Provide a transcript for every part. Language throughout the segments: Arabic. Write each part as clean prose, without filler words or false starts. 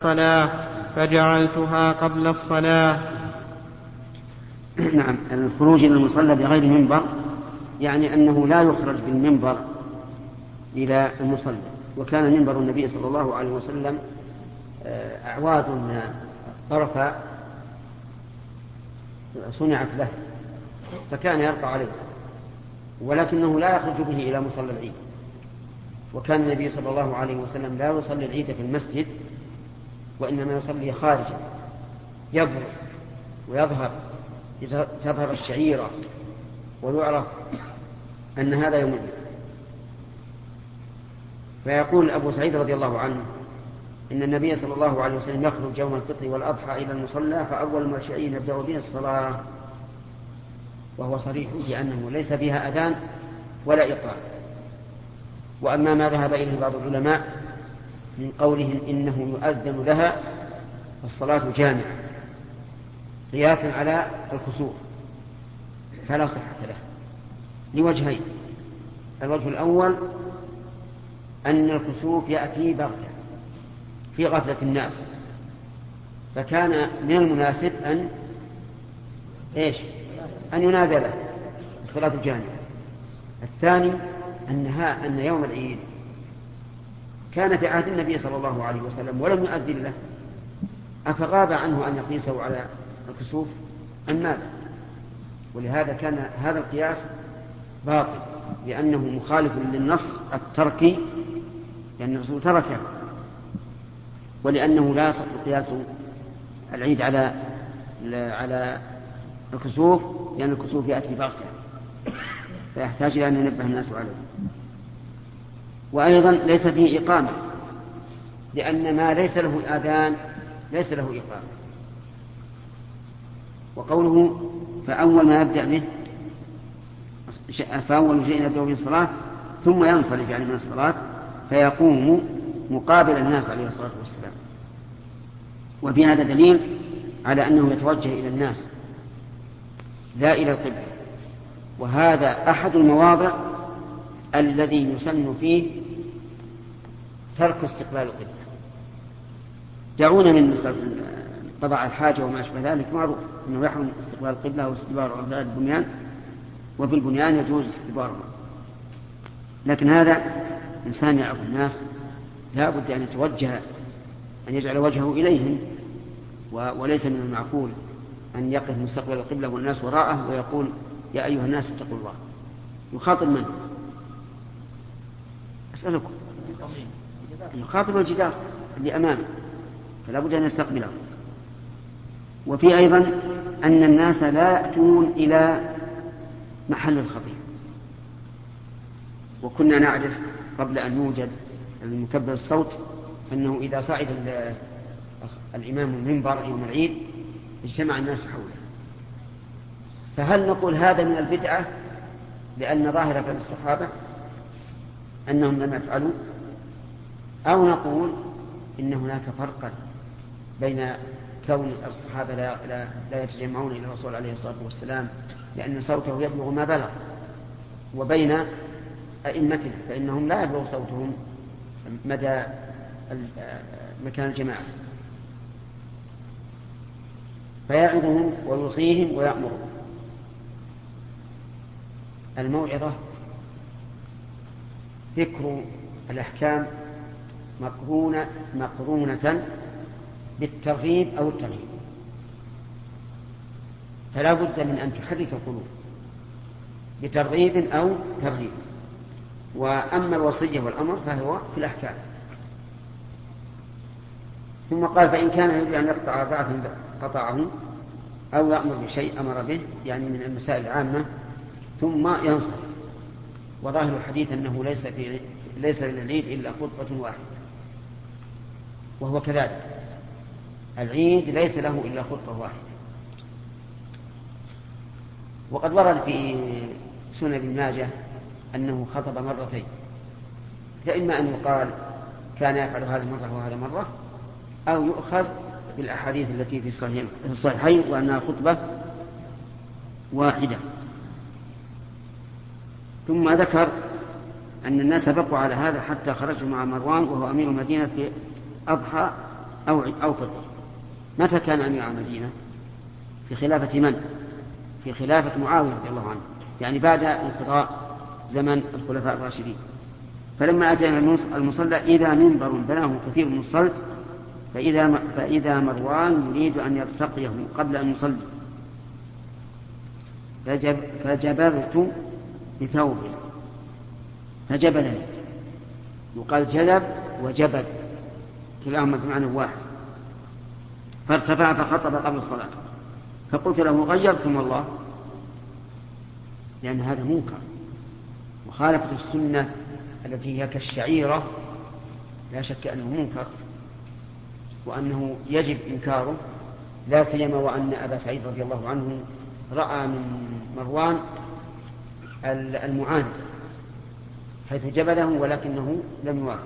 الصلاة فجعلتها قبل الصلاة. نعم، الخروج إلى المصلى بغير منبر يعني أنه لا يخرج بالمنبر إلى المصلى. وكان منبر النبي صلى الله عليه وسلم أعواد طرف صنعت له، فكان يرقى عليه، ولكنه لا يخرج به إلى مصلى العيد. وكان النبي صلى الله عليه وسلم لا يصلي العيد في المسجد، وإنما يصلي خارجا يبرز ويظهر، تظهر الشعيرة ويعرف أن هذا يوم العيد. فيقول أبو سعيد رضي الله عنه إن النبي صلى الله عليه وسلم يخرج يوم الفطر والأضحى إلى المصلى، فأول ما شيء يبدأ به الصلاة، وهو صريح بأنه ليس فيها أذان ولا إقامة. وأما ما ذهب إليه بعض العلماء من قولهم إنه يؤذن لها الصلاة جامعة قياسا على الكسوف، فلا صحة له لوجهين. الوجه الأول أن الكسوف يأتي بغتة في غفلة الناس، فكان من المناسب أن ينادى له الصلاة جامعة. الثاني أن يوم العيد كان في عهد النبي صلى الله عليه وسلم ولم يؤذن له، أفغاب عنه أن يقيسه على الكسوف أم ماذا؟ ولهذا كان هذا القياس باطل، لأنه مخالف للنص التركي، لأن الرسول تركه، ولأنه لا يصح قياس العيد على الكسوف، لأن الكسوف يأتي بغتة فيحتاج إلى أن ينبه الناس عليه. وأيضا ليس فيه إقامة، لأن ما ليس له آذان ليس له إقامة. وقوله فأول ما يبدأ به فأول شيء يبدأ به الصلاة ثم ينصرف يعني من الصلاة، فيقوم مقابل الناس عليه الصلاة والسلام. وفي هذا دليل على أنه يتوجه إلى الناس لا إلى القبلة، وهذا أحد المواضع الذي يسن فيه ترك استقبال القبلة. دعونا من مسألة قضاء الحاجة وما أشبه ذلك، معروف أنه يحرم استقبال القبلة واستدبار البنيان، وفي البنيان يجوز استدباره. لكن هذا إنسان يعرف الناس لا بد أن يتوجه، أن يجعل وجهه إليهم، وليس من المعقول أن يقف مستقبل القبلة والناس وراءه ويقول يا أيها الناس اتقوا الله. يخاطب من؟ أسألكم. يخاطب الجدار اللي أمامه، فلا بد أن يستقبله. وفي أيضا أن الناس لا يأتون إلى محل الخطيب. وكنا نعرف قبل أن يوجد المكبر الصوت أنه إذا صعد الإمام المنبر يوم العيد اجتمع الناس حوله. فهل نقول هذا من البدعة لأن ظاهرة الصحابة أنهم لم يفعلوا، أو نقول إن هناك فرقا بين كون الصحابة لا يتجمعون إلى الرسول عليه الصلاة والسلام لأن صوته يبلغ ما بلغ، وبين أئمتنا فإنهم لا يبلغ صوتهم مدى مكان الجماعة، فيعظهم ويوصيهم ويأمرهم. الموعظة ذكر الأحكام مقرونة بالترغيب أو الترهيب، فلا بد من أن تحرك القلوب بترغيب أو ترهيب. وأما الوصية والأمر فهو في الأحكام. ثم قال فإن كان يريد أن يقطع بعثا قطعه، أو يأمر بشيء أمر به، يعني من المسائل العامة، ثم ينصر. وظاهر الحديث أنه ليس للعيد إلا خطبة واحدة، وهو كذلك، العيد ليس له إلا خطبة واحدة. وقد ورد في سنن ابن ماجه أنه خطب مرتين، فإما أن يقال كان يفعل هذه مرة وهذا مرة، أو يؤخذ بالأحاديث التي في الصحيحين وأنها خطبة واحدة. ثم ذكر أن الناس بقوا على هذا حتى خرجوا مع مروان وهو أمير المدينة في أضحى أو فطر. متى كان أمير المدينة؟ في خلافة من؟ في خلافة معاوية رضي الله عنه، يعني بعد انقضاء زمن الخلفاء الراشدين. فلما أتينا المصلى إذا منبر بناه كثير من الصلت، فإذا مروان يريد أن يرتقيه قبل أن يصلي، فجبرت بثوب، فجبلني، يقال جلب وجبل كلاهما بمعنى واحد. فارتفع فخطب قبل الصلاة، فقلت له غيرتم الله، لأن هذا منكر، مخالفة السنة التي هي كالشعيرة لا شك أنه منكر وأنه يجب إنكاره، لا سيما وأن أبا سعيد رضي الله عنه رأى من مروان المعاند حيث جبله ولكنه لم يوافق.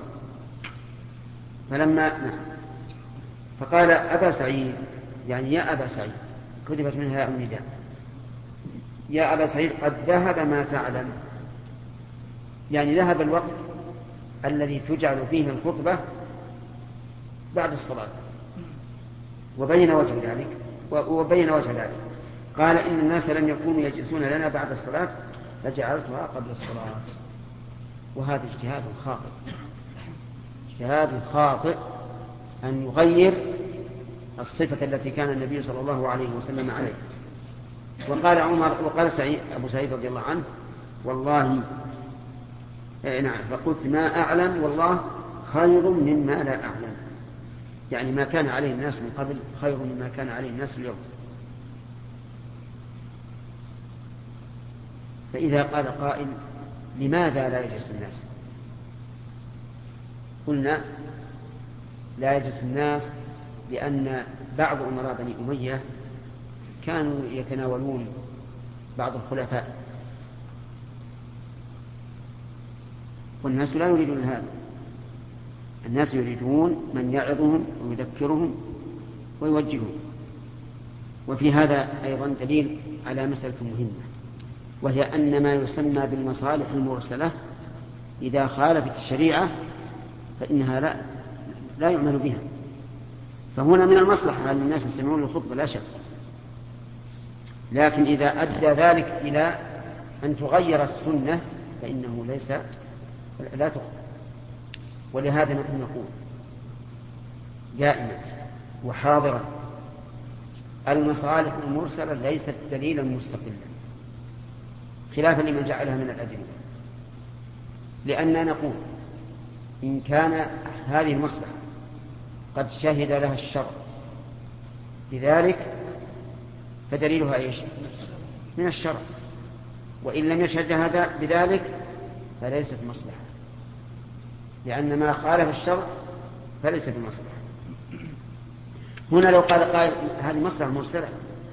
فقال أبا سعيد، يعني يا أبا سعيد، كتبت منها ياء النداء، يا أبا سعيد قد ذهب ما تعلم، يعني ذهب الوقت الذي تجعل فيه الخطبة بعد الصلاة، وبين وجه ذلك. قال إن الناس لم يكونوا يجلسون لنا بعد الصلاة فجعلتها قبل الصلاة. وهذا اجتهاد خاطئ أن يغير الصفة التي كان النبي صلى الله عليه وسلم عليه. وقال أبو سعيد رضي الله عنه والله فقلت ما أعلم والله خير مما لا أعلم، يعني ما كان عليه الناس من قبل خير مما كان عليه الناس اليوم. فإذا قال قائل لماذا لا يجلس الناس؟ قلنا لا يجلس الناس لأن بعض أمراء بني أمية كانوا يتناولون بعض الخلفاء، والناس لا يريدون هذا، الناس يريدون من يعظهم ويذكرهم ويوجههم. وفي هذا أيضا دليل على مسألة مهمة، وهي أن ما يسمى بالمصالح المرسلة إذا خالفت الشريعة فإنها لا يعمل بها. فهنا من المصلحة أن الناس يستمعون للخطبة لا شك، لكن إذا أدى ذلك إلى أن تغير السنة فإنه لا تقبل. ولهذا نحن نقول دائما وحاضرا المصالح المرسلة ليست دليلا مستقلا خلافا لمن جعلها من الأدلة، لأننا نقول إن كان هذه المصلحة قد شهد لها الشرع لذلك فدليلها إيش؟ من الشرع، وإن لم يشهد هذا بذلك فليست مصلحة، لأن ما خالف الشرع فليس بمصلحة. هنا لو قال قائل هذه مصلحة مرسلة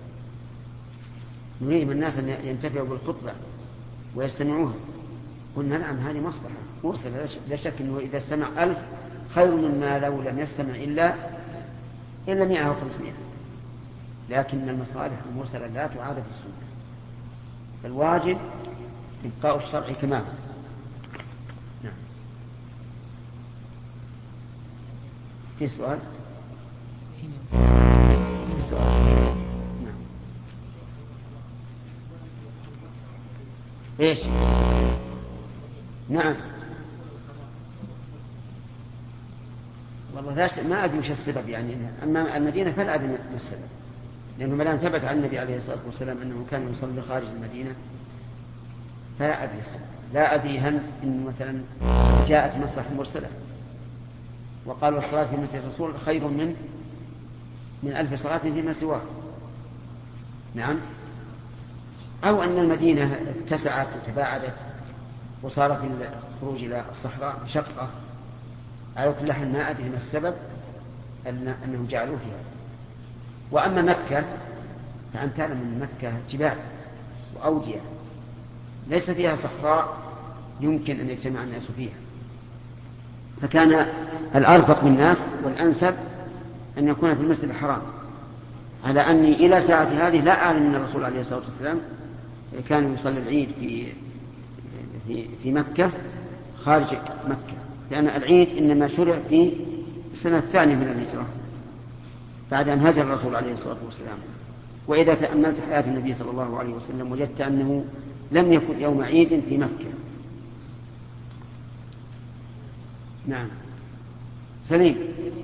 نريد من الناس أن ينتفعوا بالخطبة ويستمعوها، قلنا نعم هذه مصلحة مرسلة لا شك أنه إذا استمع 1000 خير مما لو لم يستمع إلا 100 أو 500. لكن المصالح المرسلة لا تعاد في السنة، فالواجب إبقاء الشرع كما هو. نعم. في سؤال؟ نعم. إيش؟ نعم. والله ما أدري وش السبب، يعني أما المدينة فلا أدري ما السبب، لأنه ما دام ثبت عن النبي عليه الصلاة والسلام أنه كان يصلي خارج المدينة فلا أدري السبب. لا أدري هل إن مثلا جاءت مصلحة مرسلة وقال الصلاة في مسجد الرسول خير من 1000 صلاة فيما سواه، نعم، أو أن المدينة اتسعت وتباعدت وصار في الخروج إلى الصحراء مشقة. على كل حال ما أدري ما السبب أنهم جعلوه فيها. وأما مكة فأنت تعلم أن مكة جبال وأودية ليس فيها صحراء يمكن أن يجتمع الناس فيها، فكان الأرفق بالناس والأنسب أن يكون في المسجد الحرام، على أني إلى ساعة هذه لا أعلم من الرسول عليه الصلاة والسلام كان يصلي العيد في مكة خارج مكة، لأن العيد إنما شرع في السنة الثانية من الهجرة بعد أن هجر الرسول عليه الصلاة والسلام. وإذا تأملت حياة النبي صلى الله عليه وسلم وجدت أنه لم يكن يوم عيد في مكة. نعم سليم.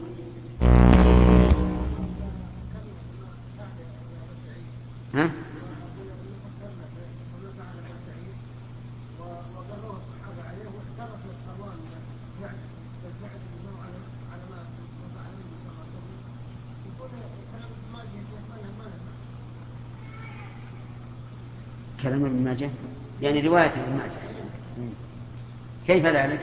ها؟ كلام ابن ماجه يعني رواية ابن ماجه. كيف ذلك؟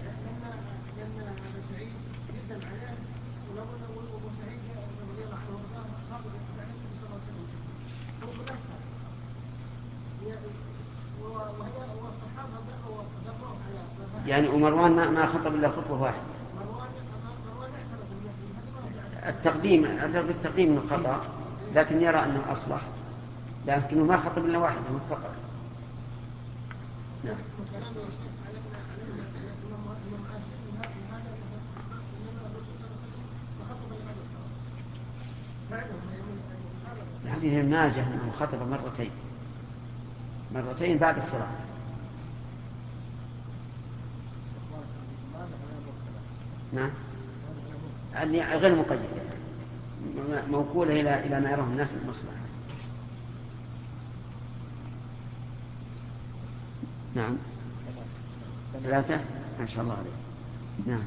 يعني ومروان ما خطب إلا خطوة واحدة. التقديم من خطأ، لكن يرى أنه أصلح، لكنه ما خطب إلا واحدة فقط. نعم. حديث ابن ماجه أنه خطب مرتين بعد الصلاة. نعم غير مقيد، موكولة إلى ما يراه الناس المصلحة. نعم 3 ما شاء الله عليه. نعم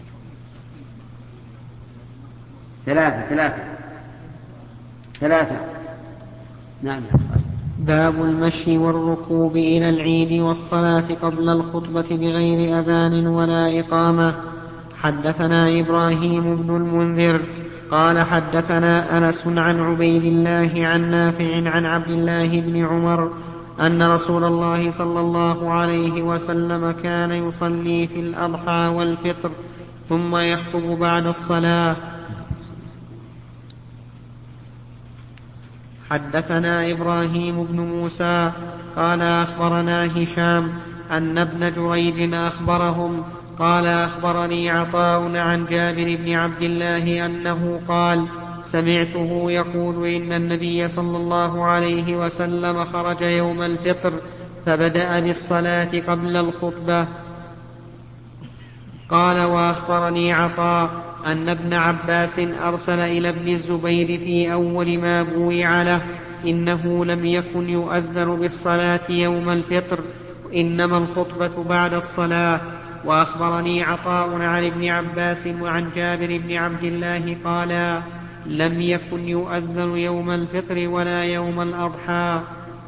3. نعم. باب المشي والركوب إلى العيد والصلاة قبل الخطبة بغير أذان ولا إقامة. حدثنا إبراهيم بن المنذر قال حدثنا أنس عن عبيد الله عن نافع عن عبد الله بن عمر أن رسول الله صلى الله عليه وسلم كان يصلي في الأضحى والفطر ثم يخطب بعد الصلاة. حدثنا إبراهيم بن موسى قال أخبرنا هشام أن ابن جريج أخبرهم قال أخبرني عطاء عن جابر بن عبد الله أنه قال سمعته يقول إن النبي صلى الله عليه وسلم خرج يوم الفطر فبدأ بالصلاة قبل الخطبة. قال وأخبرني عطاء أن ابن عباس أرسل إلى ابن الزبير في أول ما بويع له إنه لم يكن يؤذن بالصلاة يوم الفطر إنما الخطبة بعد الصلاة. وأخبرني عطاء عن ابن عباس وعن جابر بن عبد الله قالا لم يكن يؤذن يوم الفطر ولا يوم الأضحى.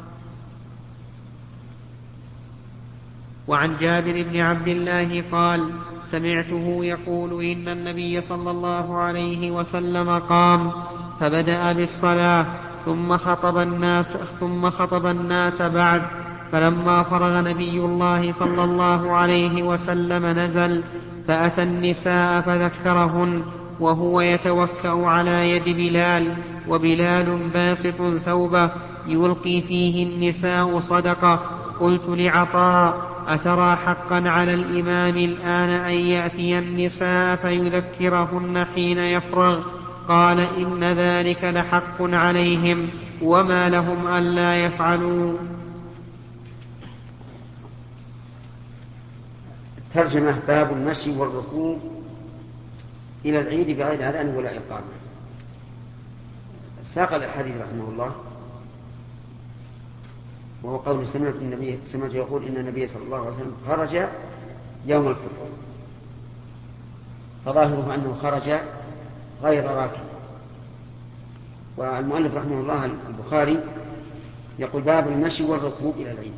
وعن جابر بن عبد الله قال سمعته يقول إن النبي صلى الله عليه وسلم قام فبدأ بالصلاة ثم خطب الناس بعد، فلما فرغ نبي الله صلى الله عليه وسلم نزل فأتى النساء فذكرهن وهو يتوكأ على يد بلال، وبلال باسط ثوبه يلقي فيه النساء صدقة. قلت لعطاء أترى حقا على الإمام الآن أن يأتي النساء فيذكرهن حين يفرغ؟ قال إن ذلك لحق عليهم وما لهم ألا يفعلوا. ترجمة باب المشي والركوب إلى العيد بغير أذان ولا إقامة. ساق الحديث رحمه الله وهو قول سمعت يقول إن النبي صلى الله عليه وسلم خرج يوم الفطر، فظاهره أنه خرج غير راكب. والمؤلف رحمه الله البخاري يقول باب المشي والركوب إلى العيد،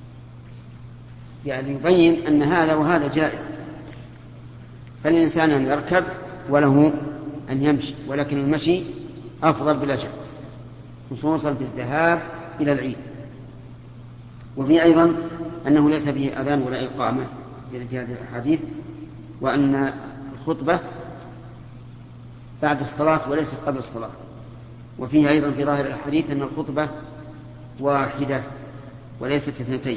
يعني يبين أن هذا وهذا جائز، فالإنسان أن يركب وله أن يمشي، ولكن المشي أفضل بلا شك خصوصا في الذهاب إلى العيد. وفي أيضا أنه ليس فيه أذان ولا إقامة في هذه الحديث، وأن الخطبة بعد الصلاة وليس قبل الصلاة. وفيه أيضا في ظاهر الحديث أن الخطبة واحدة وليست 2.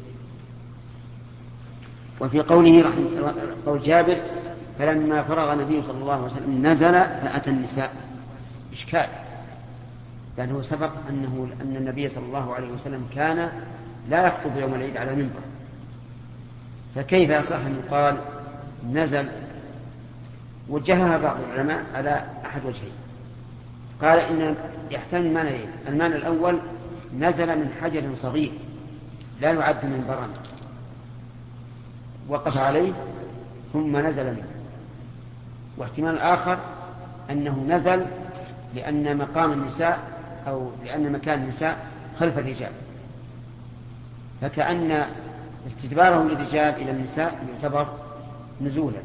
وفي قوله قول جابر فلما فرغ النبي صلى الله عليه وسلم نزل فأتى النساء، إشكال، لأنه سبق أن النبي صلى الله عليه وسلم كان لا يخطب يوم العيد على منبر، فكيف يصح أن يقال نزل؟ وجهها بعض العلماء على أحد وجهين. قال إن يحتمل معنيين: المعنى الأول نزل من حجر صغير لا يعد منبرا وقف عليه ثم نزل منه، واحتمال الآخر أنه نزل لأن مقام النساء أو لأن مكان النساء خلف الرجال، فكأن استدباره للرجال إلى النساء يعتبر نزولا.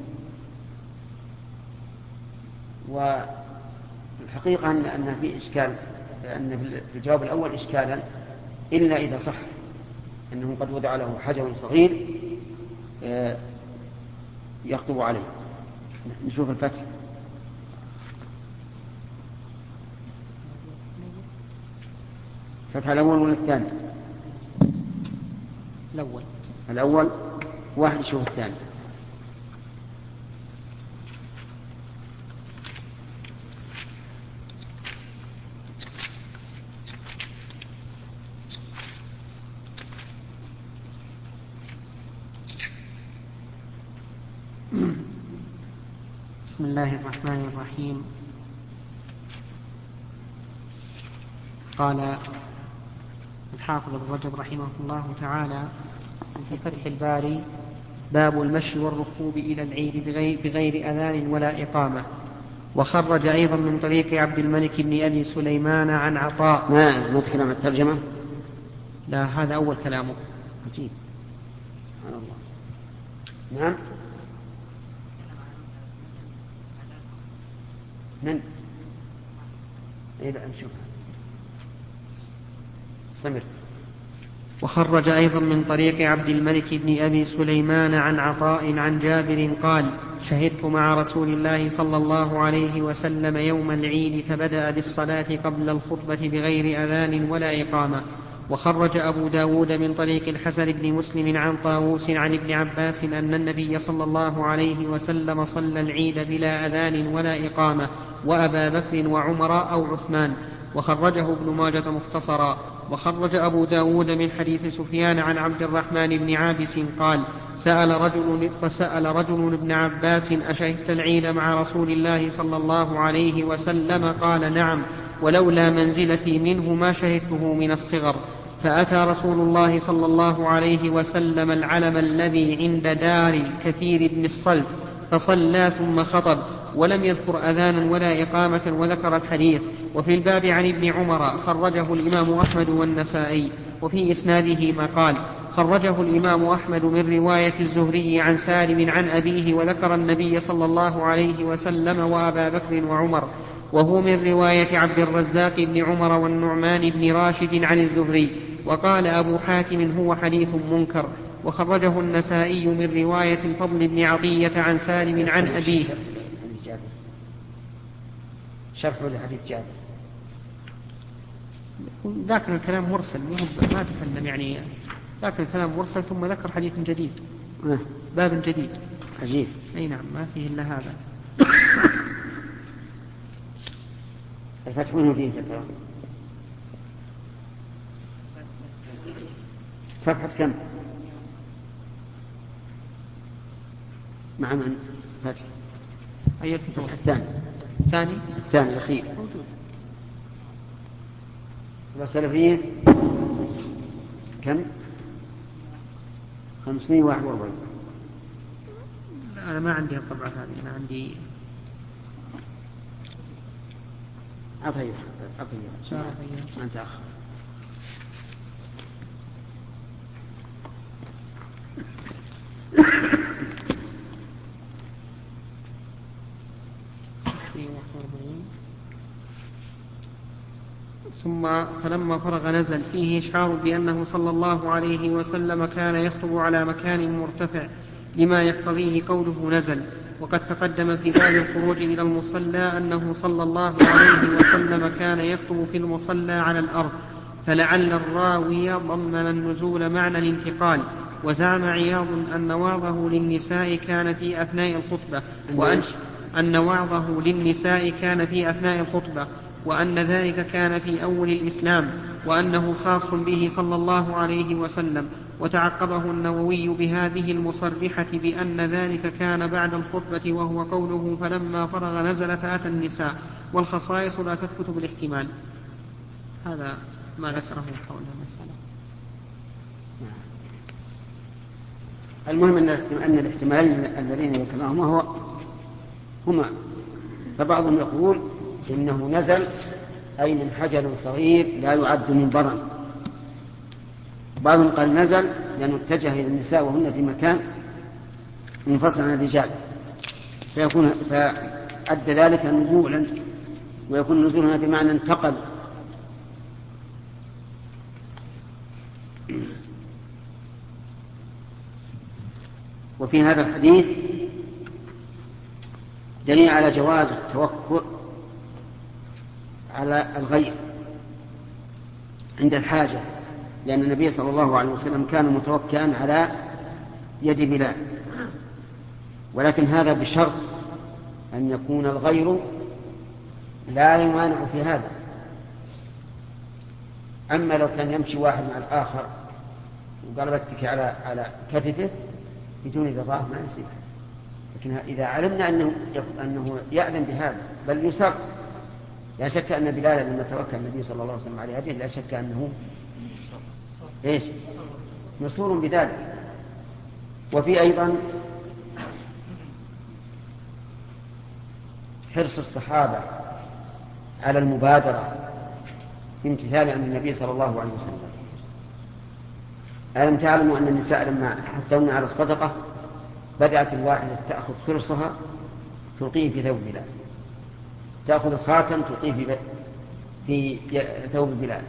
والحقيقة أن في إشكال، أن في الجواب الأول إشكالا إلا إذا صح أنه قد وضع له حجر صغير يخطب عليه. نشوف الفتح. فتح الأول ولا الثاني؟ الأول واحد يشوف الثاني. بسم الله الرحمن الرحيم. قال الحافظ ابن رجب رحمه الله تعالى في فتح الباري: باب المشي والركوب إلى العيد بغير أذان ولا إقامة. وخرج أيضا من طريق عبد الملك بن أبي سليمان عن عطاء. ما تكلم عن الترجمة؟ لا، هذا أول كلامه. عجيب، سبحان الله. نعم. من؟ إذا نشوف استمر. وخرج أيضا من طريق عبد الملك بن أبي سليمان عن عطاء عن جابر قال: شهدت مع رسول الله صلى الله عليه وسلم يوم العيد فبدأ بالصلاة قبل الخطبة بغير أذان ولا إقامة. وخرج أبو داود من طريق الحسن بن مسلم عن طاووس عن ابن عباس أن النبي صلى الله عليه وسلم صلى العيد بلا أذان ولا إقامة، وأبا بكر وعمر أو عثمان. وخرجه ابن ماجة مختصرا. وخرج أبو داود من حديث سفيان عن عبد الرحمن بن عابس قال: سأل رجل ابن عباس: أشهدت العيد مع رسول الله صلى الله عليه وسلم؟ قال: نعم، ولولا منزلتي منه ما شهدته من الصغر. فأتى رسول الله صلى الله عليه وسلم العلم الذي عند دار كثير بن الصلت فصلى ثم خطب، ولم يذكر أذانا ولا إقامة، وذكر الحديث. وفي الباب عن ابن عمر خرجه الإمام أحمد والنسائي، وفي إسناده ما قال. خرجه الإمام أحمد من رواية الزهري عن سالم عن أبيه، وذكر النبي صلى الله عليه وسلم وأبا بكر وعمر. وهو من رواية عبد الرزاق بن عمر والنعمان بن راشد عن الزهري. وقال أبو حاتم: هو حديث منكر. وخرجه النسائي من رواية الفضل بن عطية عن سالم عن أبيه. شرح لحديث جابر. ذاكر الكلام مرسل، ما تكلم يعني، ذاكر الكلام مرسل ثم ذكر حديث جديد، باب جديد. عجيب. أي نعم، ما فيه إلا هذا. الفتح منه فيه تكرار. صفحة كم؟ مع من؟ فتح أي الفتح؟ الثاني الأخير موجود. والسلفية كم؟ 541. لا، أنا ما عندي الطبعة هذه، أنا عندي أطيب أنت أخ. ثم فلما فرغ نزل. فيه إشعار بأنه صلى الله عليه وسلم كان يخطب على مكان مرتفع لما يقتضيه قوله نزل. وقد تقدم في باب الخروج إلى المصلى أنه صلى الله عليه وسلم كان يخطب في المصلى على الأرض، فلعل الراوي ضمن النزول معنى الانتقال. وزعم عياض أن وعظه للنساء كان في أثناء الخطبة، وأن ذلك كان في أول الإسلام وأنه خاص به صلى الله عليه وسلم. وتعقبه النووي بهذه المصرحة بأن ذلك كان بعد الخطبة، وهو قوله فلما فرغ نزل فأتى النساء، والخصائص لا تثبت بالاحتمال. هذا ما ذكره حول المسألة. المهم أن الاحتمالين الذين ذكرناهما هما، فبعضهم يقول إنه نزل أي من حجر صغير لا يعد منبرا، بعضهم قال نزل لأنه اتجه إلى النساء وهن في مكان منفصل عن الرجال، فأدى ذلك نزولا، ويكون نزولنا بمعنى انتقل. وفي هذا الحديث دليل على جواز التوكل على الغير عند الحاجة، لأن النبي صلى الله عليه وسلم كان متوكئا على يد بلال، ولكن هذا بشرط أن يكون الغير لا يمانع في هذا. أما لو كان يمشي واحد مع الآخر وقال بتك على كتفه بدون رضاه ما يصير، لكن إذا علمنا أنه يأذن بهذا بل يسر، لا شك أن بلال لما توكل النبي صلى الله عليه وسلم على يده لا شك أنه مسرور بذلك. وفي أيضا حرص الصحابة على المبادرة بامتثال أمر النبي صلى الله عليه وسلم. ألم تعلموا أن النساء لما حثون على الصدقة بدأت الواحدة تأخذ خرصها تلقيه في ثوب بلال، تأخذ الخاتم تلقيه في ثوب بلال،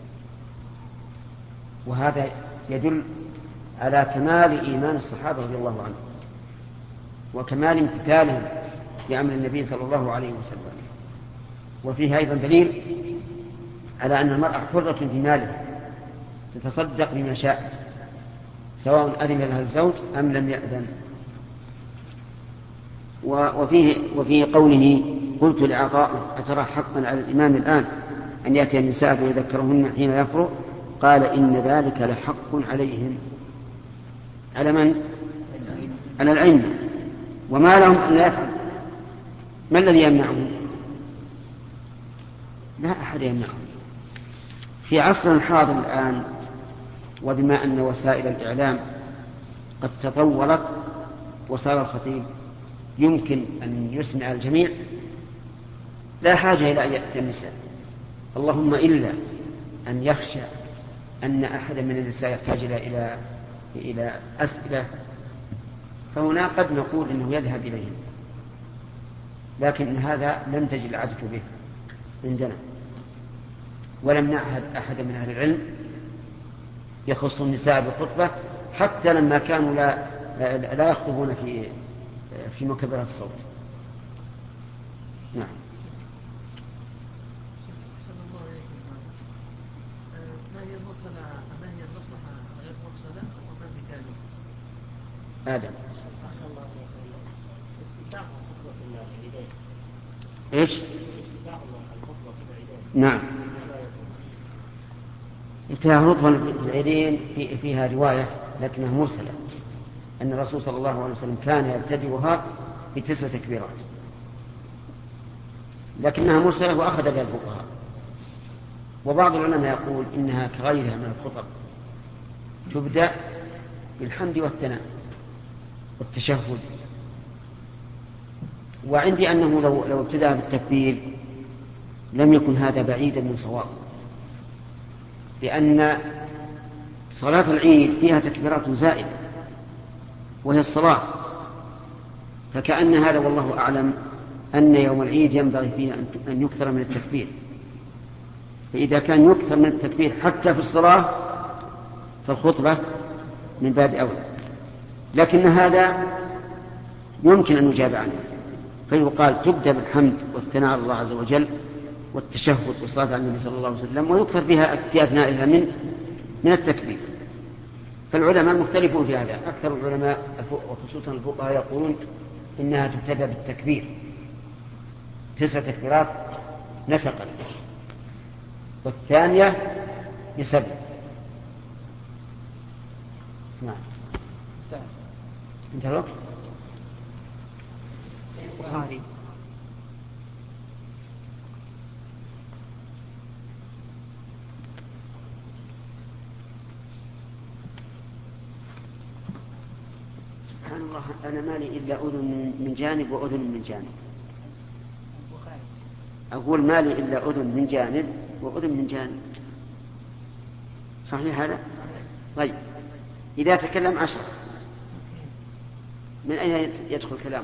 وهذا يدل على كمال إيمان الصحابة رضي الله عنهم وكمال امتثالهم لأمر النبي صلى الله عليه وسلم. وفيه أيضا دليل على أن المرأة حرة في مالها تتصدق بما شاء سواء أذن لها الزوج أم لم يأذن. وفيه قوله قلت لعطاء أترى حقا على الإمام الآن أن يأتي النساء فيذكرهن حين يفرغ؟ قال إن ذلك لحق عليهم. على من؟ على الأئمة. وما لهم أن لا يفعل؟ ما الذي يمنعهم؟ لا أحد يمنعهم. في عصر الحاضر الآن وبما أن وسائل الإعلام قد تطورت وصار الخطيب يمكن أن يسمع الجميع لا حاجة إلى أن يأتي النساء، اللهم إلا أن يخشى أن أحد من النساء يحتاج إلى أسئلة، فهنا قد نقول إنه يذهب إليهم، لكن هذا لم تجد العادة به عندنا، ولم نعهد أحد من أهل العلم يخص النساء بالخطبة حتى لما كانوا لا يخطبون في مكبرات الصوت. نعم. ما هي المصلحة غير مرسلة وما بتالي؟ آدم. إيش؟ نعم. انتهى الخطبة في العيدين فيها رواية لكنها مرسلة أن الرسول صلى الله عليه وسلم كان يبتدئها ب9 تكبيرات، لكنها مرسلة وأخذ بها الفقهاء. وبعض العلماء يقول إنها كغيرها من الخطب تبدأ بالحمد والثناء والتشهد. وعندي أنه لو ابتدأ بالتكبير لم يكن هذا بعيدا من صواب، لأن صلاة العيد فيها تكبيرات زائدة وهي الصلاة، فكأن هذا والله أعلم أن يوم العيد ينبغي فيه أن يكثر من التكبير، فإذا كان يكثر من التكبير حتى في الصلاة فالخطبة من باب أولى، لكن هذا يمكن أن يجاب عنه، فيقال تبدأ بالحمد والثناء على الله عز وجل والتشهد والصلاة على النبي صلى الله عليه وسلم، ويكثر بها في أثنائها من التكبير. فالعلماء مختلفون في هذا، أكثر العلماء وخصوصا الفقهاء يقولون إنها تبتدأ بالتكبير 9 تكبيرات نسقا، والثانية ب7. نعم. انتهى الوقت. البخاري. سبحان الله، أنا مالي إلا أذن من جانب وأذن من جانب. أقول مالي إلا أذن من جانب وأذن من جانب. صحيح هذا؟ طيب، إذا تكلم 10 من أين يدخل كلامه؟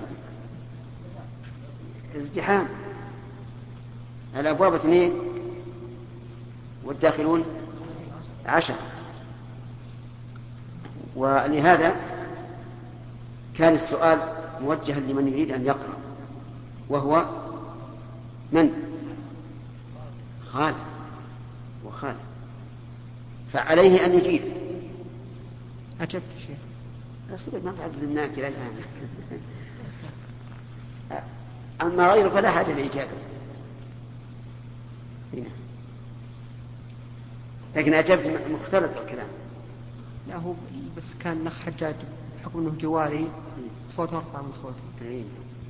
ازدحام. الأبواب 2 والداخلون 10. ولهذا كان السؤال موجها لمن يريد أن يقرأ، وهو من؟ خالد وخالد، فعليه أن يجيب. أجبت شيخ. أصبر، ما بعد ذناك إلى الآن. أما غيره فلا حاجة لإجابة. لكن أجبت مختلط الكلام. لا، هو بس كان الأخ حجاج بحكم أنه جواري صوته أرفع من صوتي.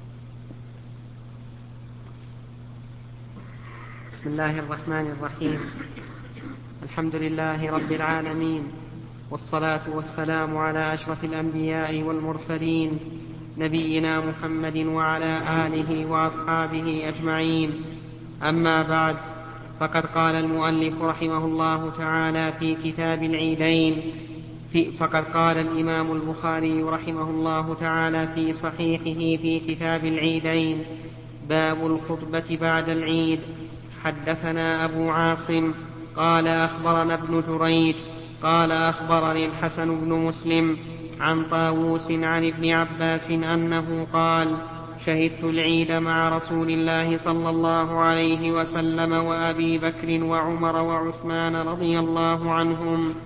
بسم الله الرحمن الرحيم. الحمد لله رب العالمين، والصلاة والسلام على أشرف الأنبياء والمرسلين، نبينا محمد وعلى آله وأصحابه أجمعين. أما بعد، فقد قال المؤلف رحمه الله تعالى في كتاب العيدين فقد قال الإمام البخاري رحمه الله تعالى في صحيحه في كتاب العيدين: باب الخطبة بعد العيد. حدثنا أبو عاصم قال أخبرنا ابن جريج قال أخبرني الحسن بن مسلم عن طاووس عن ابن عباس أنه قال: شهدت العيد مع رسول الله صلى الله عليه وسلم وأبي بكر وعمر وعثمان رضي الله عنهم،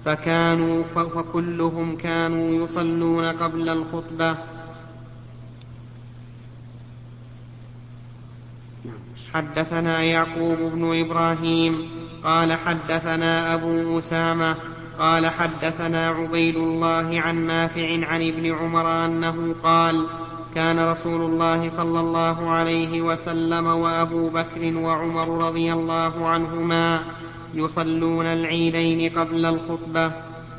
فكلهم كانوا يصلون قبل الخطبة. حدثنا يعقوب بن إبراهيم قال حدثنا أبو أسامة قال حدثنا عبيد الله عن نافع عن ابن عمر أنه قال: كان رسول الله صلى الله عليه وسلم وأبو بكر وعمر رضي الله عنهما يصلون العيدين قبل الخطبة.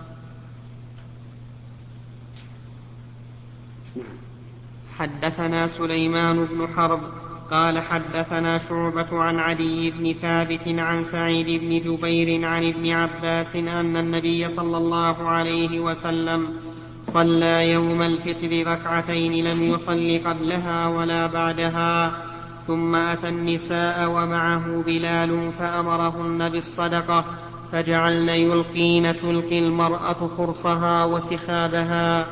حدثنا سليمان بن حرب قال حدثنا شعبة عن عدي بن ثابت عن سعيد بن جبير عن ابن عباس أن النبي صلى الله عليه وسلم صلى يوم الفطر ركعتين لم يصل قبلها ولا بعدها، ثم أتى النساء ومعه بلال فأمرهن بالصدقة، فجعلن يلقين تلقي المرأة خرصها وسخابها.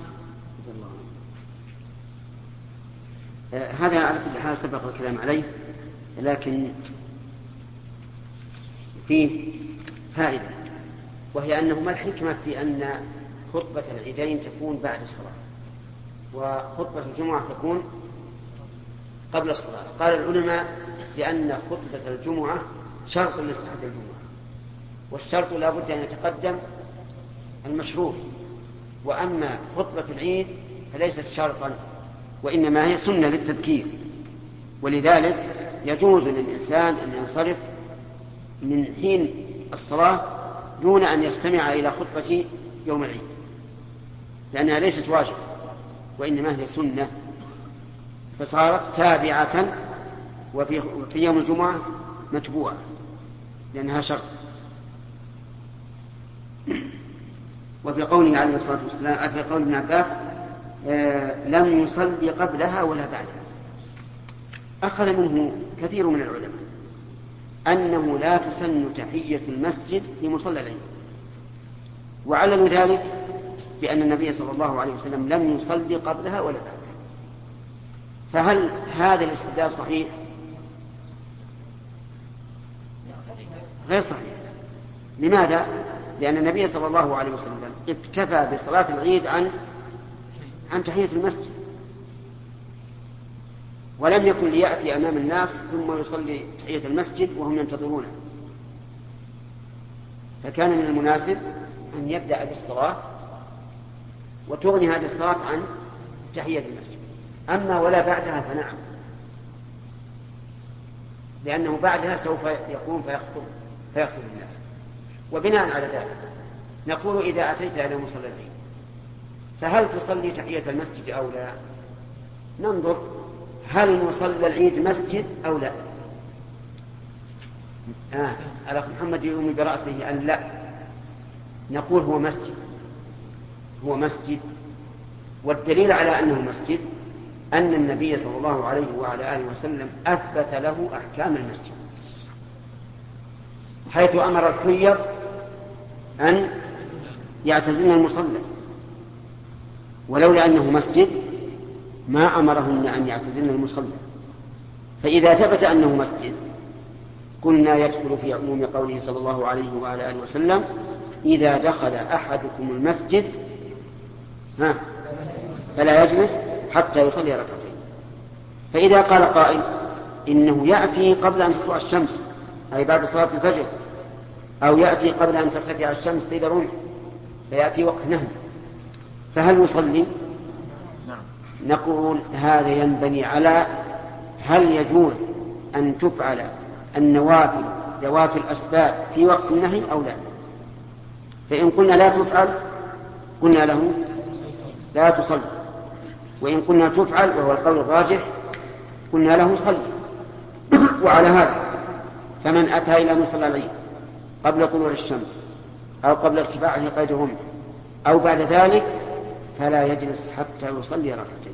هذا على كل حال سبق الكلام عليه، لكن فيه فائدة، وهي أنه ما الحكمة في أن خطبة العيدين تكون بعد الصلاة وخطبة الجمعة تكون قبل الصلاة؟ قال العلماء لأن خطبة الجمعة شرط لصحة الجمعة، والشرط لا بد أن يتقدم المشروط، وأما خطبة العيد فليست شرطا وإنما هي سنة للتذكير، ولذلك يجوز للإنسان أن ينصرف من حين الصلاة دون أن يستمع إلى خطبة يوم العيد، لأنها ليست واجب وإنما هي سنة، فصارت تابعة، وفي يوم الجمعة متبوعة لأنها شرط. وفي قوله عليه الصلاة والسلام في قول ابن عباس: لم يصلي قبلها ولا بعدها، أخذ منه كثير من العلماء أنه لا تسن تحية المسجد في مصلى العيد، وعلموا ذلك بأن النبي صلى الله عليه وسلم لم يصلي قبلها ولا بعدها. فهل هذا الاستدلال صحيح؟ غير صحيح. لماذا؟ لأن النبي صلى الله عليه وسلم اكتفى بصلاة العيد عن تحية المسجد، ولم يكن ليأتي أمام الناس ثم يصلي تحية المسجد وهم ينتظرونه، فكان من المناسب أن يبدأ بالصلاة وتغني هذه الصلاة عن تحية المسجد. أما ولا بعدها فنعم، لأنه بعدها سوف يقوم فيخطب الناس. وبناء على ذلك نقول إذا أتيت إلى مصلى العيد فهل تصلي تحية المسجد أو لا؟ ننظر هل مصلى العيد مسجد أو لا. الأخ محمد يؤمن برأسه أن لا، نقول هو مسجد. والدليل على أنه مسجد أن النبي صلى الله عليه وعلى آله وسلم أثبت له أحكام المسجد، حيث أمر الحيض أن يعتزلن المصلى، ولولا أنه مسجد ما أمرهن أن يعتزلن المصلى. فإذا ثبت أنه مسجد قلنا يدخل في عموم قوله صلى الله عليه وعلى آله وسلم إذا دخل أحدكم المسجد فلا يجلس حتى يصلي ركعتين. فإذا قال قائل إنه يأتي قبل أن تطلع الشمس أي بعد صلاة الفجر، أو يأتي قبل أن ترتفع الشمس قيل رمح فيأتي وقت نهي، فهل يصلي؟ نقول هذا ينبني على هل يجوز أن تفعل النوافل ذوات الأسباب في وقت النهي أو لا. فإن قلنا لا تفعل قلنا له لا تصلي، وإن قلنا تفعل وهو القول الراجح قلنا له صلي. وعلى هذا فمن أتى إلى مصلى العيد قبل طلوع الشمس أو قبل ارتفاعه قيد رمح أو بعد ذلك فلا يجلس حتى يصلي ركعتين،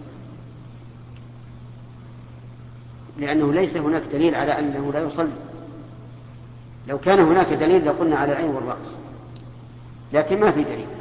لأنه ليس هناك دليل على أنه لا يصلي. لو كان هناك دليل لقلنا على العين والرأس، لكن ما في دليل.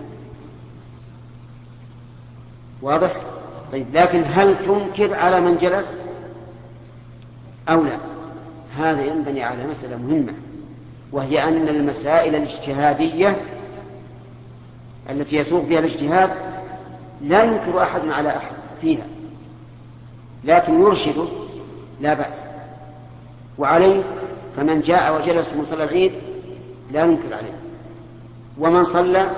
واضح؟ طيب، لكن هل تنكر على من جلس أو لا؟ هذا ينبني على مسألة مهمة، وهي أن المسائل الاجتهادية التي يسوق فيها الاجتهاد لا ينكر أحد على أحد فيها، لكن يرشد لا بأس. وعليه فمن جاء وجلس في مصلى العيد لا ننكر عليه، ومن صلى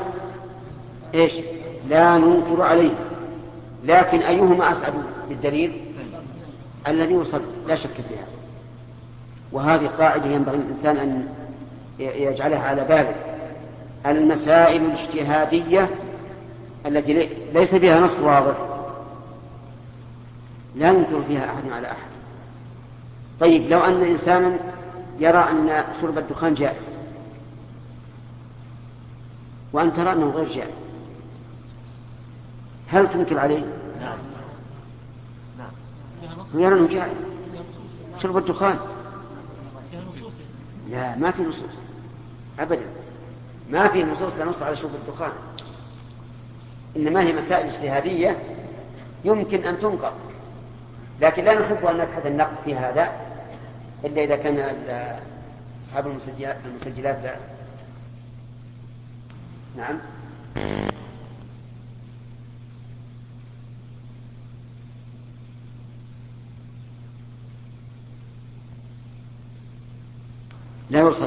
لا ننكر عليه. لكن أيهما أسعد بالدليل؟ الذي يصلي لا شك فيها. وهذه قاعدة ينبغي الإنسان أن يجعلها على باله. المسائل الاجتهادية التي ليس فيها نص واضح لا ينكر فيها أحد على أحد. طيب، لو أن إنسانا يرى أن شرب الدخان جائز وأن ترى أنه غير جائز، هل تنكر عليه؟ نعم. يرى أنه جائز شرب الدخان. نصوص؟ لا، ما في نصوص أبدا، ما في نصوص تنص على شرب الدخان، إنما هي مسائل اجتهادية يمكن أن تنكر، لكن لا نحب أن نبحث النقد في هذا إلا إذا كان أصحاب المسجلات لا. نعم. لا يوصل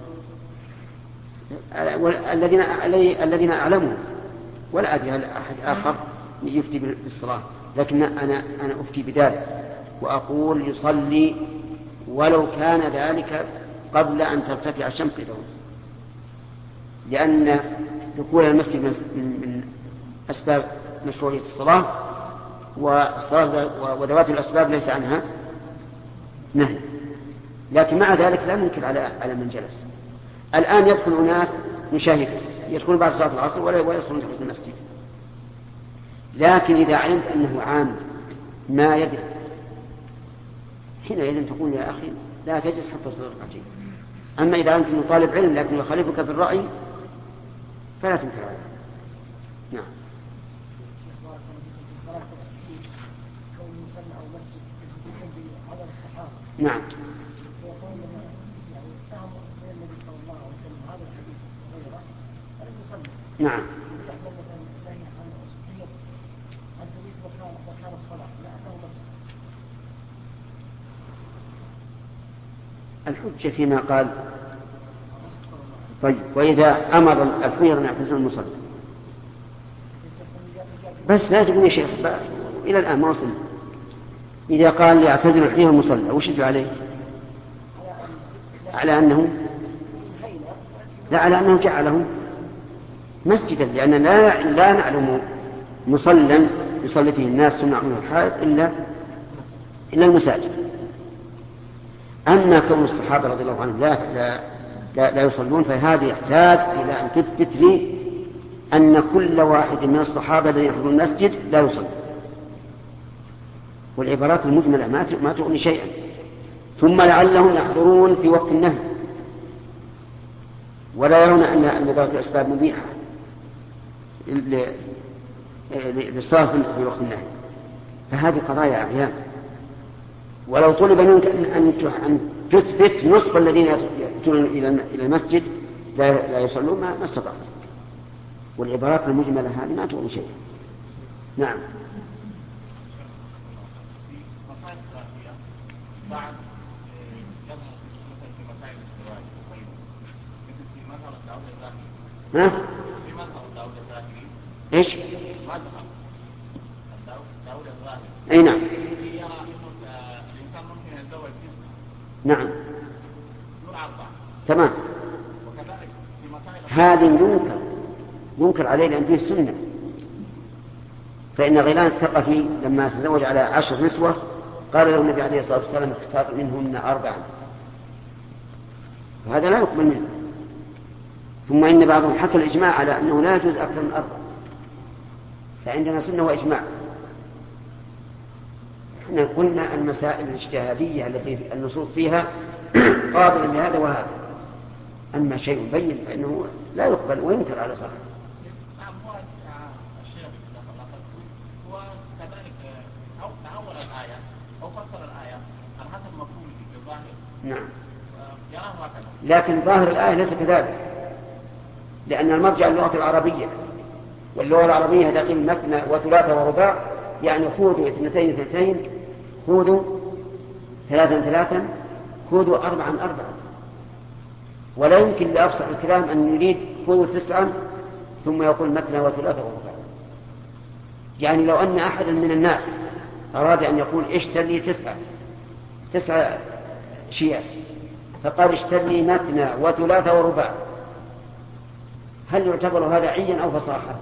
الذين أعلمون، ولا أدري هل أحد آخر يفتي بالصلاة، لكن أنا أفتي بذلك وأقول يصلي ولو كان ذلك قبل أن ترتفع الشمس قدره، لأن دخول المسجد من أسباب مشروعية الصلاة، والصلاة وذوات الأسباب ليس عنها نهي. لكن مع ذلك لا ننكر على من جلس. الآن يدخل أناس نشاهد يدخلون بعد صلاة العصر ولا يصلون في المسجد، لكن إذا علمت أنه عام ما يدري حينئذ تقول يا أخي لا تجلس حتى تصلي ركعتين. أما إذا علمت أنه طالب علم لكن يخالفك في الرأي فلا تنكر عليه. نعم. نعم. نعم. حجة فيما قال. طيب وإذا أمر الحيض أن يعتزل المصلى بس لا تقول يا شيخ إلى الآن ما وصلنا. إذا قال يعتزل الحيض المصلى وش يجب عليه؟ على أنه جعله مسجدا، لأننا لا نعلم مصلى يصلي فيه الناس ثم يعملون الحائط إلا المساجد. أما كون الصحابة رضي الله عنهم لا يصلون فهذا يحتاج إلى أن تثبت لي أن كل واحد من الصحابة الذين يحضرون المسجد لا يصلي. والعبارات المجملة ما تغني شيئا. ثم لعلهم يحضرون في وقت النهي ولا يرون أن ذات الأسباب مبيحة للصلاة في وقت النهي، فهذه قضايا أعيان. ولو طلب منك أن تثبت نصف الذين يأتون إلى المسجد لا يصلون ما استطعت. والعبارات المجملة هذه ما تغني شيئا. نعم. بعد يظهر مثلا في مسائل الزواج مثل في مذهب الداود الظاهري في مذهب الداود الظاهري ايش؟ مذهب الداود الظاهري اي نعم. يرى انه الانسان ممكن يتزوج 9 نعم دون 4 تمام. وكذلك في مسائل هذه ينكر عليه لأن فيه السنة. فإن غيلان الثقفي لما تزوج على 10 نسوة قال له النبي عليه الصلاة والسلام اختار منهن 4 وهذا لا يقبل منه. ثم إن بعضهم حكى الإجماع على أنه لا يجوز أكثر من 4. فعندنا سنة وإجماع. احنا قلنا المسائل الاجتهادية التي النصوص فيها قابلة لهذا وهذا. أما شيء بين فإنه لا يقبل وينكر على صاحبه. نعم هو الشيخ هو كذلك أو تأول الآية أو فسر الآية على حسب مفهومه في الظاهر. نعم. يراه هكذا. لكن ظاهر الآية ليس كذلك، لأن المرجع اللغة العربية، واللغة العربية تقول مثنى وثلاثة ورباع، يعني خذوا 2 2 خذوا 3 3 خذوا 4 4. ولا يمكن لأفصح الكلام أن يريد خذوا 9 ثم يقول مثنى وثلاثة ورباع. يعني لو أن أحدا من الناس أراد أن يقول اشتر لي 9 شيئا فقال اشتر لي مثنى وثلاثة ورباع، هل يعتبر هذا عيا أو فصاحة؟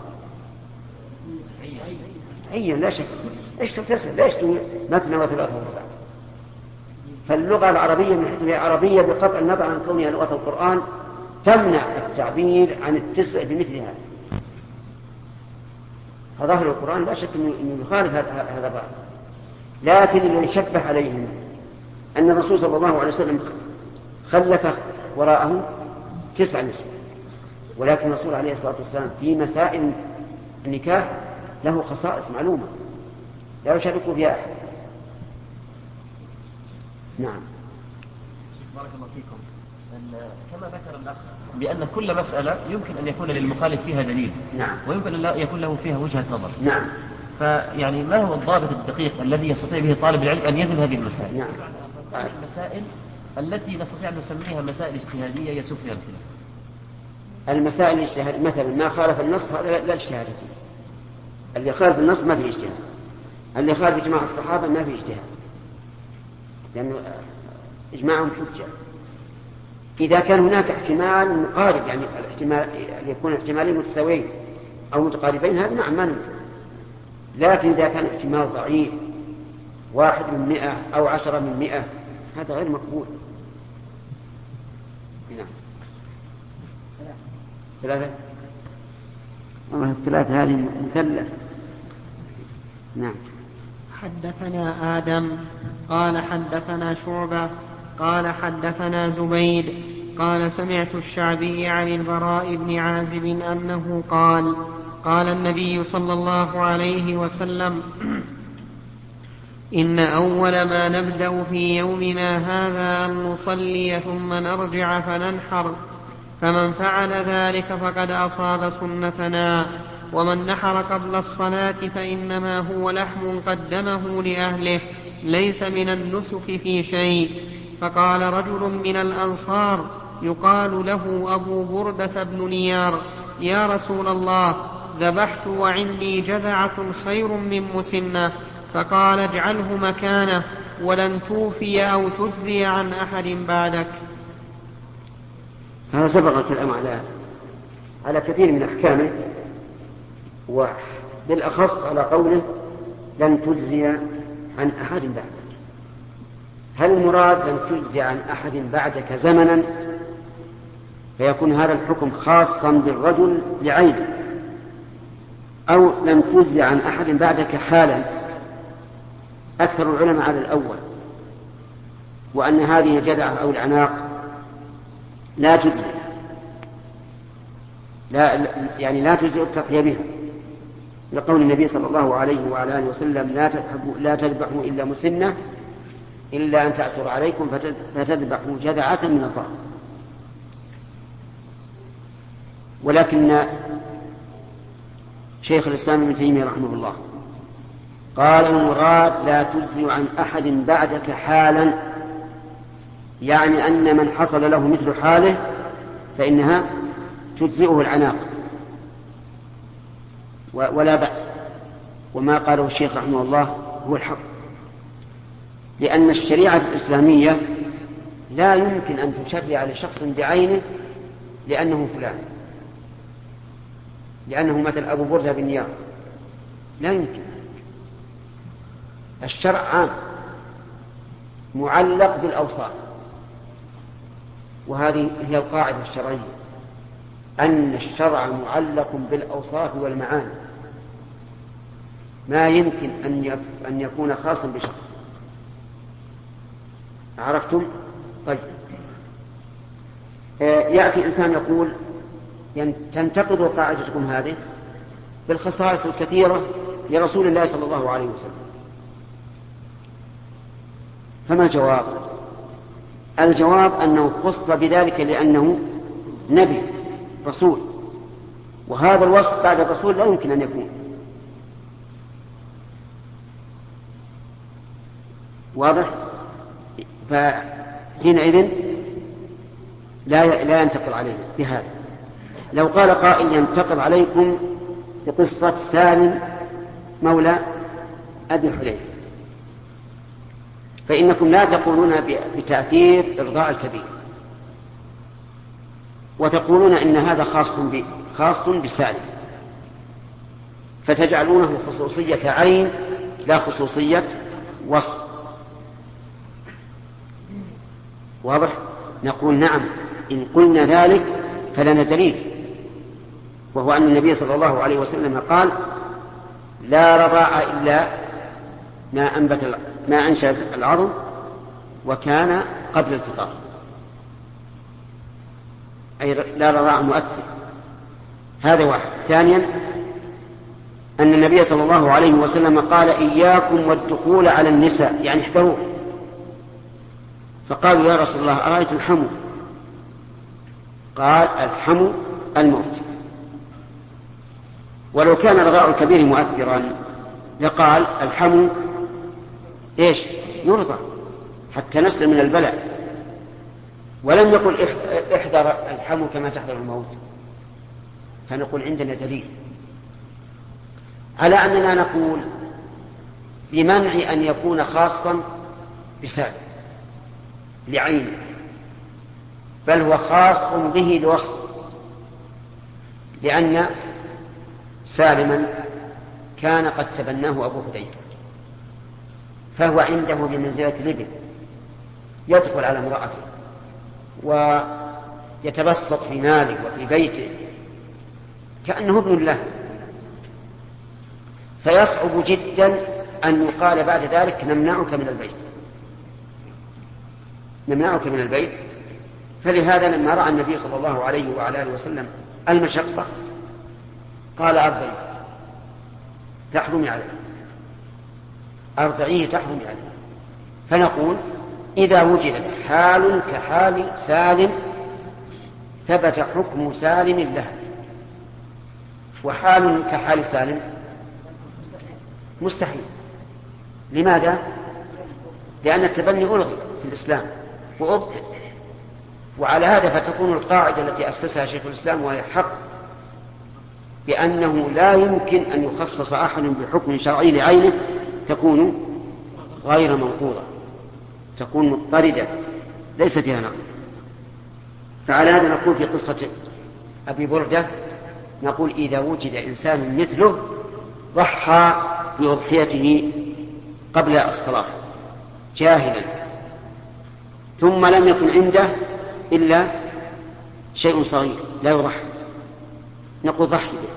عيا لا شك. اشتر 9 لا اشتر مثنى وثلاثة ورباع. فاللغة العربية من حيث هي عربية بقطع النظر عن كونها لغة القرآن تمنع التعبير عن 9 بمثل هذا. فظاهر القرآن لا شك أنه يخالف هذا الرأي. لكن الذي شبه عليهم أن الرسول صلى الله عليه وسلم خلف وراءه 9 نسوة، ولكن الرسول عليه الصلاة والسلام في مسائل النكاح له خصائص معلومة لا يشارك فيها أحد. نعم. بارك الله فيكم. كما ذكر الأخ بأن كل مسألة يمكن أن يكون للمخالف فيها دليل. نعم. ويمكن أن يكون له فيها وجهة نظر. نعم. فيعني ما هو الضابط الدقيق الذي يستطيع به طالب العلم أن يزن هذه المسائل؟ نعم. المسائل التي نستطيع أن نسميها مسائل اجتهادية يسوق فيها الخلاف. المسائل الاجتهادية مثلا ما خالف النص هذا لا اجتهاد فيه. اللي خالف النص ما فيه اجتهاد. اللي خالف إجماع الصحابة ما فيه اجتهاد، لأن إجماعهم حجة. إذا كان هناك احتمال مقارب، يعني الاحتمال يكون احتمالين متساويين أو متقاربين، هذا نعم ما ننكر. لكن إذا كان احتمال ضعيف 1 من 100 أو 10 من 100 هذا غير مقبول. نعم. 3 والله 3 هذه مثلث. نعم. حدثنا آدم قال حدثنا شعبة قال حدثنا زبيد قال سمعت الشعبي عن البراء بن عازب أنه قال قال النبي صلى الله عليه وسلم إن أول ما نبدأ في يومنا هذا أن نصلي ثم نرجع فننحر، فمن فعل ذلك فقد أصاب سنتنا، ومن نحر قبل الصلاة فإنما هو لحم قدمه لأهله ليس من النسك في شيء، فقال رجل من الأنصار يقال له أبو بردة بن نيار: يا رسول الله، ذبحت وعندي جذعة خير من مسنة. فقال: اجعله مكانه ولن توفي أو تجزي عن أحد بعدك. هذا سبق الكلام على كثير من أحكامه، وبالأخص على قوله لن تجزي عن أحد بعدك. هل المراد لن تجزي عن أحد بعدك زمنا، فيكون هذا الحكم خاصا بالرجل لعينه، أو لن تجزي عن أحد بعدك حالا؟ أكثر العلماء على الأول، وأن هذه الجذعة أو العناق لا تجزي، لا تجزي التضحية بها، لقول النبي صلى الله عليه وعلى آله وسلم: لا تذبحوا إلا مسنة إلا أن تأسر عليكم فتذبحوا جذعة من الضأن. ولكن شيخ الإسلام ابن تيمية رحمه الله قال: المراد لا تجزي عن أحد بعدك حالا، يعني أن من حصل له مثل حاله فإنها تجزئه العناق ولا بأس. وما قاله الشيخ رحمه الله هو الحق، لأن الشريعة الإسلامية لا يمكن أن تشرع لشخص بعينه لأنه فلان، لأنه مثل أبو بردة بن نيار، لا يمكن. الشرع عام معلق بالأوصاف، وهذه هي القاعدة الشرعية، أن الشرع معلق بالأوصاف والمعاني، ما يمكن أن يكون خاصا بشخص. عرفتم؟ طيب، يأتي إنسان يقول: تنتقد قاعدتكم هذه بالخصائص الكثيرة لرسول الله صلى الله عليه وسلم، فما الجواب؟ الجواب أنه خص بذلك لأنه نبي رسول، وهذا الوصف بعد الرسول لا يمكن أن يكون. واضح؟ فحينئذ لا ينتقد عليه بهذا. لو قال قائل: ينتقد عليكم بقصة سالم مولى أبي حذيفة، فإنكم لا تقولون بتأثير إرضاء الكبير، وتقولون إن هذا خاص بسالم، فتجعلونه خصوصية عين لا خصوصية وصف. واضح؟ نقول: نعم، إن قلنا ذلك فلنا دليل، وهو أن النبي صلى الله عليه وسلم قال: لا رضاع إلا ما أنشز العظم وكان قبل الفطار، أي لا رضاع مؤثر. هذا واحد. ثانيا، أن النبي صلى الله عليه وسلم قال: إياكم والدخول على النساء، يعني احذروا. فقالوا: يا رسول الله، أرأيت الحمو؟ قال: الحمو الموت. ولو كان رضاع الكبير مؤثرا لقال: الحمو إيش؟ يرضى حتى نسلم من البلاء، ولم يقل احذر الحمو كما تحذر الموت. فنقول: عندنا دليل على أننا نقول بمنع أن يكون خاصا بسالم لعينه، بل هو خاص به لوصف، لأن سالما كان قد تبناه أبو حذيفة، فهو عنده بمنزلة الابن، يدخل على امرأته ويتبسط في ماله وفي بيته كأنه ابن له، فيصعب جدا أن يقال بعد ذلك: نمنعك من البيت. فلهذا لما رأى النبي صلى الله عليه وعلى آله وسلم المشقة قال: أرضعيه تحرمي عليه. فنقول: إذا وجدت حال كحال سالم ثبت حكم سالم له، وحال كحال سالم مستحيل. لماذا؟ لأن التبني ألغي في الإسلام، وأبطل. وعلى هذا فتكون القاعدة التي أسسها شيخ الإسلام وهي حق، بأنه لا يمكن أن يخصص أحد بحكم شرعي لعينه، تكون غير منقوضة، تكون مضطردة ليس فيها نقض. فعلى هذا نقول في قصة أبي بردة، نقول إذا وجد إنسان مثله ضحى بأضحيته قبل الصلاة جاهلا، ثم لم يكن عنده إلا شيء صغير لا يضحي، نقول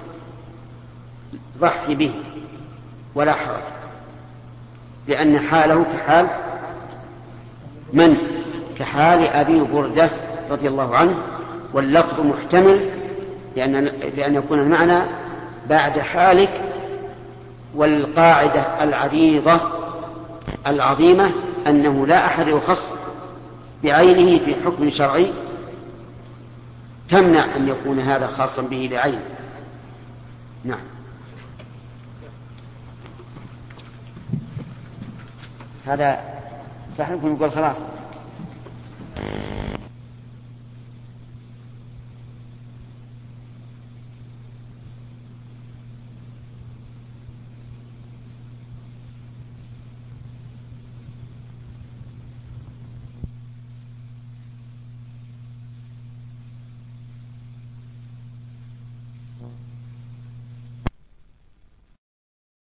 ضحي به ولا حرج، لأن حاله كحال من؟ كحال أبي بردة رضي الله عنه، واللفظ محتمل لأن يكون المعنى بعد حالك. والقاعدة العريضة العظيمة أنه لا أحد يخص بعينه في حكم شرعي تمنع أن يكون هذا خاصا به لعينه. نعم. هذا صاحبكم يقول خلاص.